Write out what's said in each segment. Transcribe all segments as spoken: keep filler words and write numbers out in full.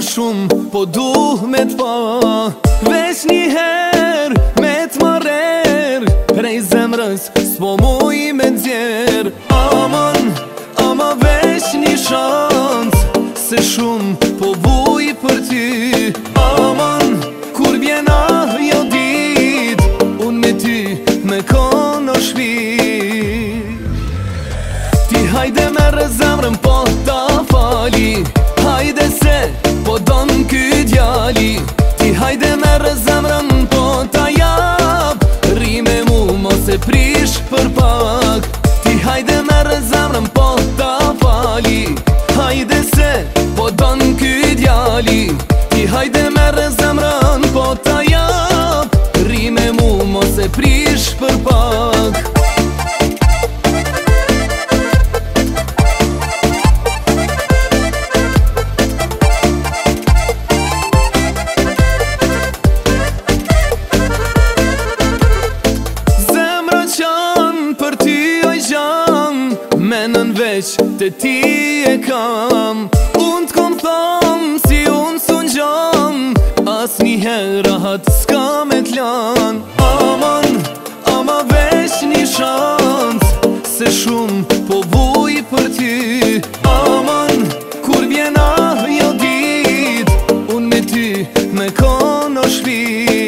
shumë, po duh me t'pa veç njëher me t'marer prej zemrës s'po muj me t'zjer. Aman, ama veç një shans se shumë po vuj për ty. Aman, kur vjena jo dit unë me ty me kono shpi. Ti hajde merre zemrën po ta fali, hajde se po don ky djali. Ti hajde merre zemrën po ta jap, rri me mu mos e prish për pak. Ti hajde merre zemrën po ta fali, hajde se po don ky djali. Ti hajde merre zemrën po ta jap, rri me mu mos e prish për pak. Menën veç të ti e kam, unë t'kom thom si unë s'un gjam, as njëherë rahat s'ka me t'lan. Aman, ama veç një shans se shumë po vuj për ty. Aman, kur vjena jo dit unë me ty me kono shpi.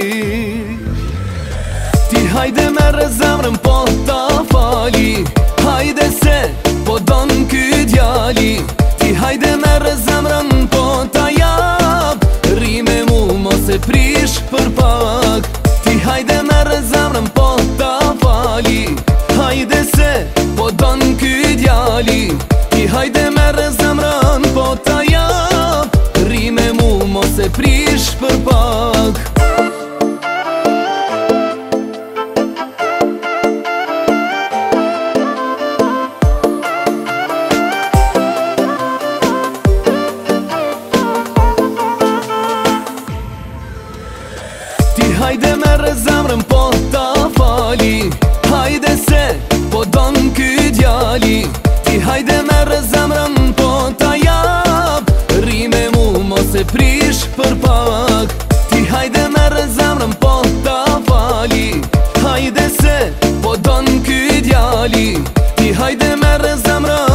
Ti hajde merre zemrën po ta fali, hajde se po don ky djali. Ti hajde merre zemrën po ta jap, rri me mu mos e prish për pak. Ti hajde merre zemrën po ta fali, hajde se po don ky djali. Ti hajde merre zemrën po ta jap, rri me mu mos e prish për pak. Hajde merre zemrën po ta fali, hajde se po don ky djali. Ti hajde merre zemrën po ta jap, rri me mu mos e prish për pak. Ti hajde merre zemrën po ta fali, hajde se po don ky djali. Ti hajde merre zemrën